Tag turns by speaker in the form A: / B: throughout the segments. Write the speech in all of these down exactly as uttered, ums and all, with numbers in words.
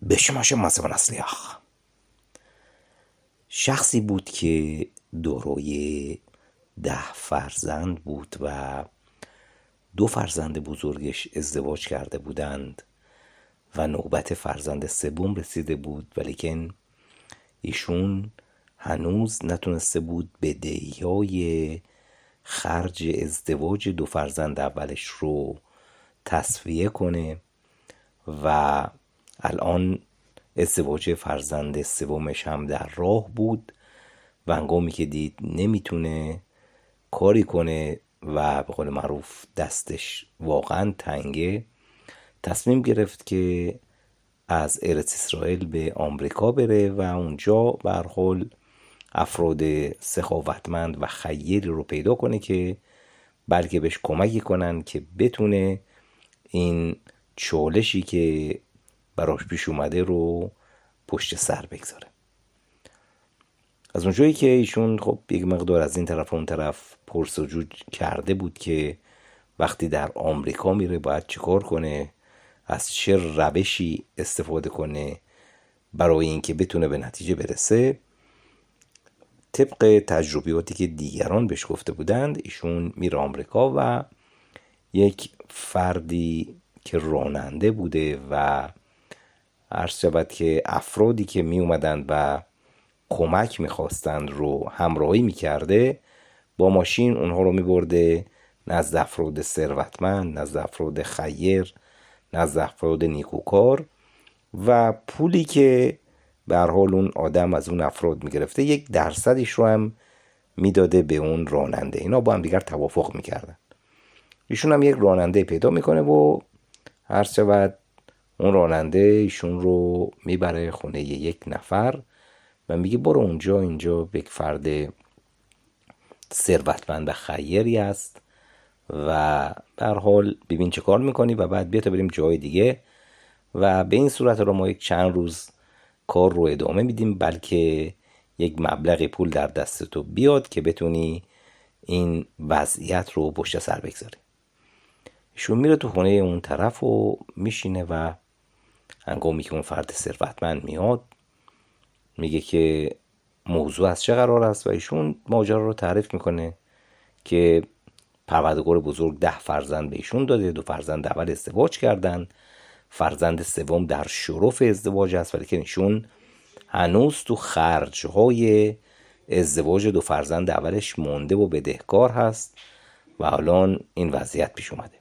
A: بشماش ماسم نسلیخ. شخصی بود که دارای ده فرزند بود و دو فرزند بزرگش ازدواج کرده بودند و نوبت فرزند سوم رسیده بود، ولیکن ایشون هنوز نتونسته بود بدهی‌های خرج ازدواج دو فرزند اولش رو تسویه کنه و الان ازدواج فرزند سومش هم در راه بود و هنگامی که دید نمیتونه کاری کنه و به قول معروف دستش واقعا تنگه، تصمیم گرفت که از ارت اسرائیل به آمریکا بره و اونجا به هر حال افراد سخاوتمند و خیری رو پیدا کنه که بلکه بهش کمکی کنن که بتونه این چالشی که براش پیش اومده رو پشت سر بگذاره. از اونجایی که ایشون خب یک مقدار از این طرف و اون طرف پرسجو کرده بود که وقتی در آمریکا میره باید چیکار کنه، از چه روشی استفاده کنه برای اینکه بتونه به نتیجه برسه، طبق تجربیاتی که دیگران بهش گفته بودند ایشون میره آمریکا و یک فردی که راننده بوده و عرض شود که افرادی که می اومدند و کمک میخواستند رو همراهی میکرده، با ماشین اونها رو میبرده نزد افراد ثروتمند، نزد افراد خیر، نزد افراد نیکوکار و پولی که به هر حال اون آدم از اون افراد میگرفته یک درصدش رو هم میداده به اون راننده. اینا با هم دیگر توافق میکردن. ایشون هم یک راننده پیدا میکنه و هر شود اون راننده ایشون رو میبره خونه یک نفر و میگه برو اونجا، اینجا یک فرد ثروتمند و خیری است و به هر حال ببین چه کار میکنی و بعد بیا تا بریم جای دیگه و به این صورت رو ما یک چند روز کار رو ادامه میدیم بلکه یک مبلغ پول در دست تو بیاد که بتونی این وضعیت رو پشت سر بگذاری. ایشون میره تو خونه اون طرف و میشینه و هنگامی که اون فرد ثروتمند میاد میگه که موضوع از چه قرار است و ایشون ماجرا رو تعریف میکنه که پروردگار بزرگ ده فرزند به ایشون داده، دو فرزند اول ازدواج کردن، فرزند سوم در شرف ازدواج است ولی که ایشون هنوز تو خرجهای ازدواج دو فرزند اولش مونده و بدهکار هست و الان این وضعیت پیش اومده.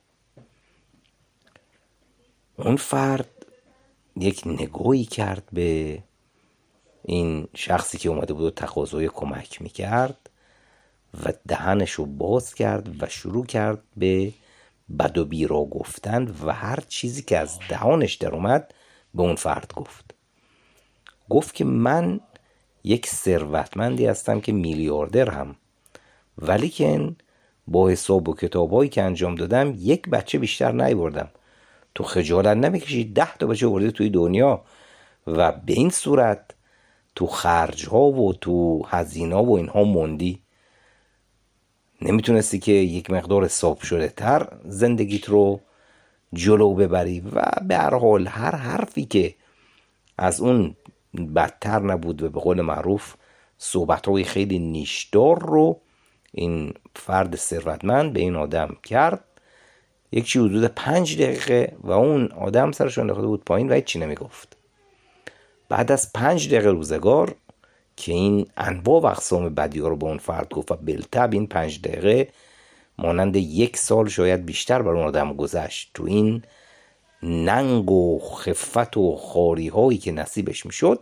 A: اون فرد یک نگاهی کرد به این شخصی که اومده بود و تقاضای کمک میکرد و دهنش رو باز کرد و شروع کرد به بد و بیرا گفتن و هر چیزی که از دهانش در اومد به اون فرد گفت. گفت که من یک ثروتمندی هستم که میلیاردر هم، ولی که با حساب و کتابایی که انجام دادم یک بچه بیشتر نیاوردم. تو خجالت نمیکشی ده تا بچه آوردی توی دنیا و به این صورت تو خرج ها و تو هزینه و اینها موندی؟ نمیتونستی که یک مقدار حساب شده تر زندگیت رو جلو ببری؟ و به هر حال هر حرفی که از اون بدتر نبود و به قول معروف صحبت‌های خیلی نیشدار رو این فرد ثروتمند به این آدم کرد. یک چی حدود پنج دقیقه و اون آدم سرش انداخته بود پایین و هیچی نمیگفت. بعد از پنج دقیقه روزگار که این انواع و اقسام بدی‌ها رو به اون فرد گفت و بالطبع این پنج دقیقه مانند یک سال شاید بیشتر بر اون آدم گذشت، تو این ننگ و خفت و خاری هایی که نصیبش میشد،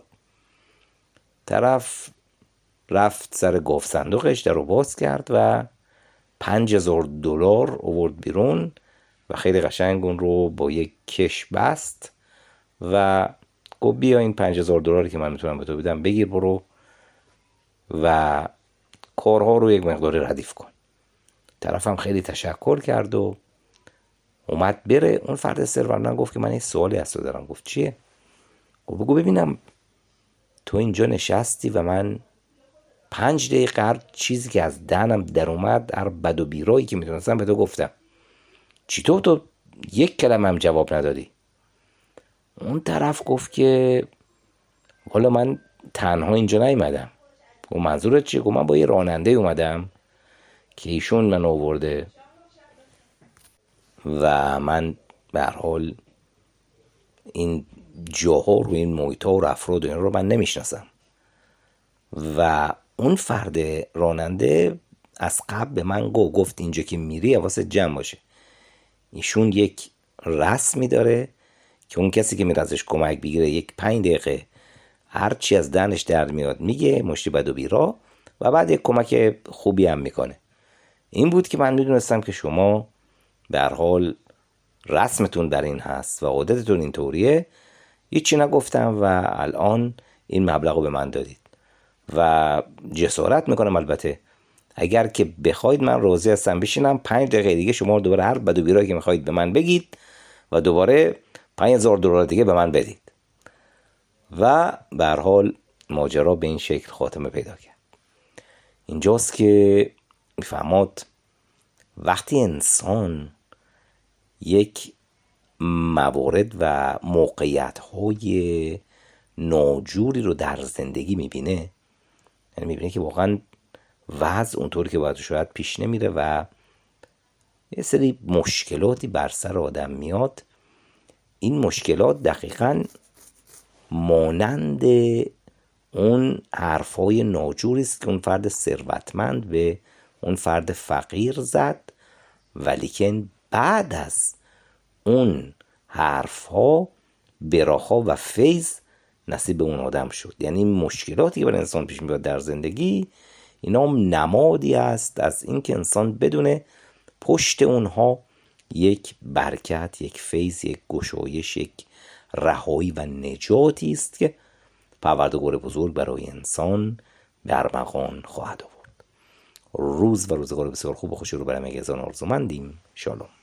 A: طرف رفت سر گاف صندوقش در رو باز کرد و پنج هزار دلار آورد بیرون و خیلی قشنگ اون رو با یک کش بست و گفت بیا این پنج هزار دلاری که من میتونم به تو بدم بگیر برو و کارها رو یک مقدار ردیف کن. طرف هم خیلی تشکر کرد و اومد بره. اون فرد ثروتمند گفت که من این سوالی از تو دارم. گفت چیه؟ گفت بگو ببینم، تو اینجا نشستی و من پنج دقیقه هر چیزی که از دهنم در اومد، هر بد و بیرایی که میتونستم به تو گفتم، چطور تو یک کلمه هم جواب ندادی؟ اون طرف گفت که حالا من تنها اینجا نیومدم. و منظورت چیه؟ گفت من با یه راننده اومدم که ایشون من آورده و من به هر حال این جاها رو، این محیط ها و افراد و این رو من نمیشناسم. و اون فرد راننده از قبل به من گفت گفت اینجا که میری حواست جمع باشه، ایشون یک رسمی داره که اون کسی که میره ازش کمک بگیره یک پنج دقیقه هر چی از دهنش در میاد میگه، مشتی بد و بیرا، و بعد یک کمک خوبی هم میکنه. این بود که من میدونستم که شما به هر حال رسمتون در این هست و عادتتون این طوریه. هیچی نگفتم و الان این مبلغ رو به من دادید و جسارت میکنم البته اگر که بخواید من راضی هستم بشینم پنج دقیقه دیگه شما دوباره هر بد و بیرایی که میخواید به من بگید و دوباره پنج هزار دلار دیگه به من بدید. و به هر حال ماجرا به این شکل خاتمه پیدا کرد. اینجاست که میفهماد وقتی انسان یک موارد و موقعیت‌های ناجوری رو در زندگی میبینه، یعنی میبینه که واقعا وضع اونطوری که باید شاید پیش نمیره و یه سری مشکلاتی بر سر آدم میاد، این مشکلات دقیقاً مانند اون حرفای ناجوری است که اون فرد ثروتمند به اون فرد فقیر زد، ولیکن بعد از اون حرفها براخا و فیض نصیب اون آدم شد. یعنی مشکلاتی که بر انسان پیش میاد در زندگی، اینا هم نمادی است از این که انسان بدونه پشت اونها یک برکت، یک فیض، یک گشایش، یک رهایی و نجاتی است که پروردگار بزرگ برای انسان به ارمغان خواهد آورد. روز و روزگار بسیار خوب و خوشی رو برای همگی آرزومندیم. شالوم.